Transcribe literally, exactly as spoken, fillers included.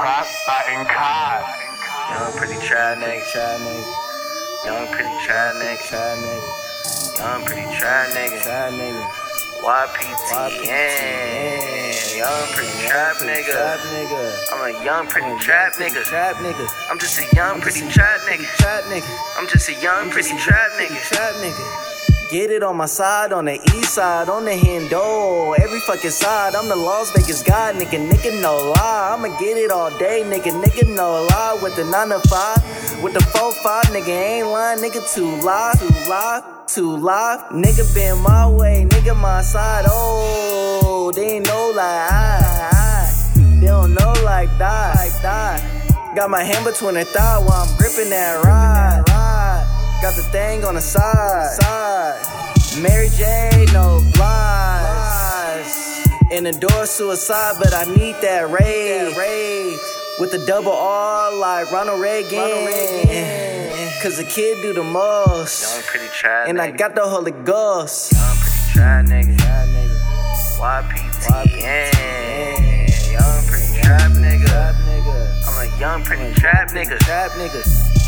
crop, button cop. Young pretty trap nigga, trap nigga. Young pretty trap nigga, trap nigga. Young pretty trap nigga, trap nigga. Y P T N, young pretty trap nigga. I'm a young pretty trap nigga. Trap nigga. I'm just a young pretty trap nigga. Trap nigga. I'm just a young pretty trap nigga. Trap nigga. Get it on my side, on the east side, on the Hendo, every fucking side. I'm the Las Vegas guy, nigga, nigga, no lie. I'ma get it all day, nigga, nigga, no lie. With the nine to five, with the four five, nigga, ain't lying, nigga, too live, too live, too live. Nigga been my way, nigga, my side. Oh, they ain't know like I, I. They don't know like that, like that. Got my hand between their thigh while I'm gripping that ride, ride. Got the thing on the side, side. Mary J, no lies. In the door, suicide, but I need that rage. With the double R like Ronald Reagan. Ronald Reagan. Cause the kid do the most. Young pretty trap And nigga. I got the Holy Ghost. Young pretty trap nigga. Y P T N. Young pretty trap nigga. I'm a young pretty trap nigga. Trap nigga.